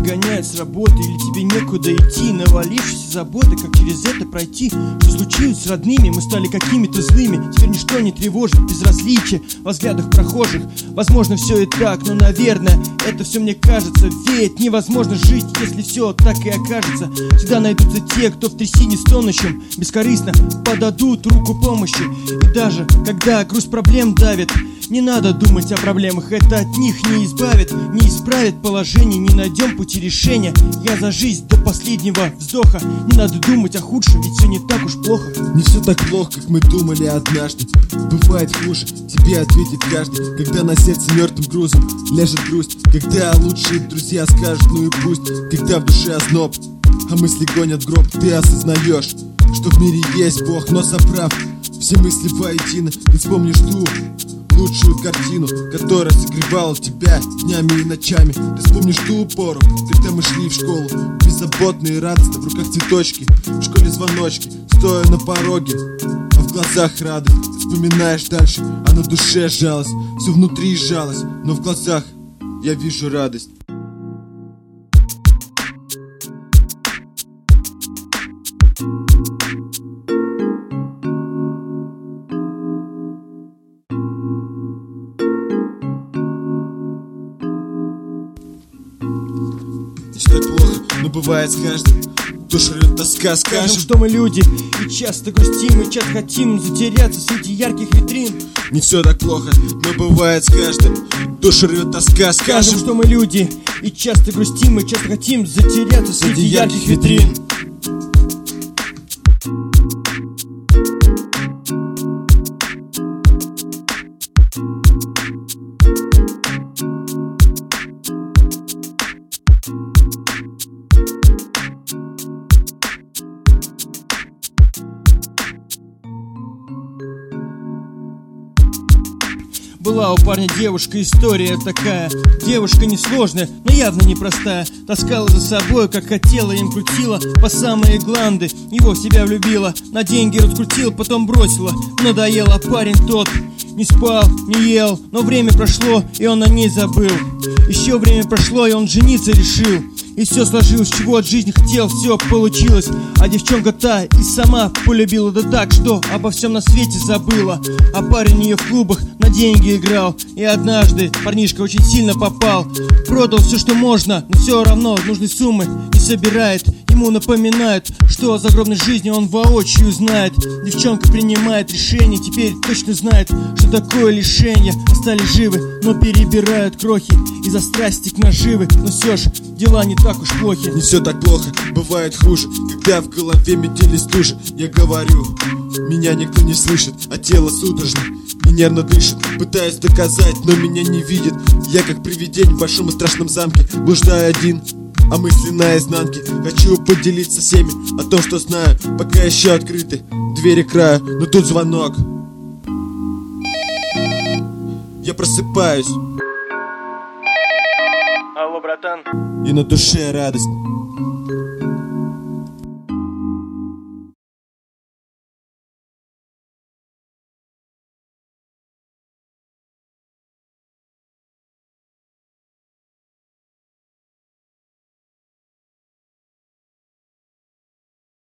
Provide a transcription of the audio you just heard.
выгоняют с работы, или тебе некуда идти, навалившиеся заботы, как через это пройти. Что случилось с родными, мы стали какими-то злыми. Теперь ничто не тревожит, безразличие во взглядах прохожих. Возможно, все и так, но, наверное, это все мне кажется. Ведь невозможно жить, если все так и окажется. Всегда найдутся те, кто в трясине стонущим бескорыстно подадут руку помощи. И даже когда груз проблем давит, не надо думать о проблемах, это от них не избавит, не исправит положение, не найдем пути решения. Я за жизнь до последнего вздоха. Не надо думать о худшем, ведь все не так уж плохо. Не все так плохо, как мы думали однажды. Бывает хуже, тебе ответит каждый. Когда на сердце мертвым грузом ляжет грусть, когда лучшие друзья скажут ну и пусть. Когда в душе озноб, а мысли гонят в гроб, ты осознаешь, что в мире есть Бог, но соправ все мысли воедино, ты вспомнишь ту лучшую картину, которая согревала тебя днями и ночами. Ты вспомнишь ту пору, когда мы шли в школу, беззаботные и радостно, в руках цветочки, в школе звоночки, стоя на пороге, а в глазах радость. Ты вспоминаешь дальше, а на душе жалость, все внутри сжалось, но в глазах я вижу радость. Не все так плохо, но бывает с каждым. Душу рвет тоска, скажем, что мы люди, и часто грустим, и часто хотим затеряться среди ярких витрин. Не все так плохо, но бывает с каждым. Душу рвет тоска, скажем, что мы люди, и часто грустим, и часто хотим затеряться среди ярких витрин. Была у парня девушка, история такая. Девушка несложная, но явно непростая. Таскала за собой, как хотела, им крутила по самые гланды. Его в себя влюбила, на деньги раскрутила, потом бросила. Надоело, парень тот не спал, не ел, но время прошло, и он о ней забыл. Еще время прошло, и он жениться решил. И все сложилось, чего от жизни хотел, все получилось. А девчонка та и сама полюбила, да так, что обо всем на свете забыла. А парень ее в клубах на деньги играл. И однажды парнишка очень сильно попал. Продал все, что можно, но все равно нужной суммы не собирает. Ему напоминают, что о загробной жизни он воочию знает. Девчонка принимает решение, теперь точно знает, что такое лишение. Остались живы, но перебирают крохи из-за страсти к наживы. Но все ж, дела не так уж плохи. Не все так плохо, бывает хуже, когда в голове метели стужи. Я говорю, меня никто не слышит, а тело судорожно и нервно дышит. Пытаюсь доказать, но меня не видят. Я как привидение в большом и страшном замке, блуждаю один, а мысли наизнанке. Хочу поделиться всеми о том, что знаю, пока еще открыты двери краю. Но тут звонок, я просыпаюсь. Алло, братан. И на душе радость.